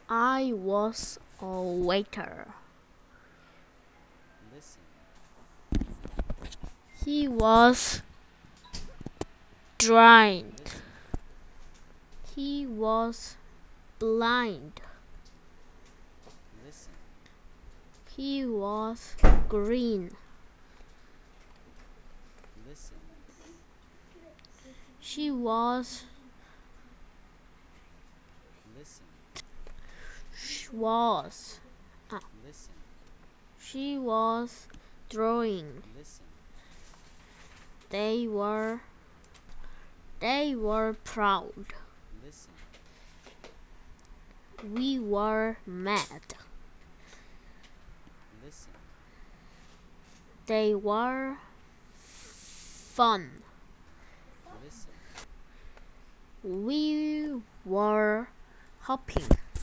I was a waiter. Listen. He was blind. Listen. He was blind. Listen. He was green. Listen. She was Listen. was Listen. she was drawing. Listen. They were proud. Listen. We were mad. Listen. They were fun. Listen. We were hopping.